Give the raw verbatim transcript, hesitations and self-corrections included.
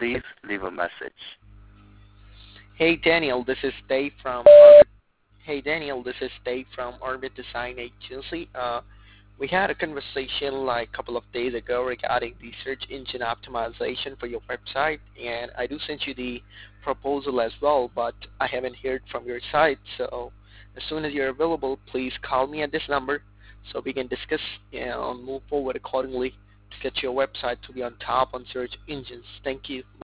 Please leave a message. Hey Daniel, this is Dave from Orbit. Hey Daniel, this is Dave from Orbit Design Agency. Uh, we had a conversation like a couple of days ago regarding the search engine optimization for your website, and I do send you the proposal as well, but I haven't heard from your side. So as soon as you're available, please call me at this number so we can discuss and move forward accordingly to get your website to be on top on search engines. Thank you.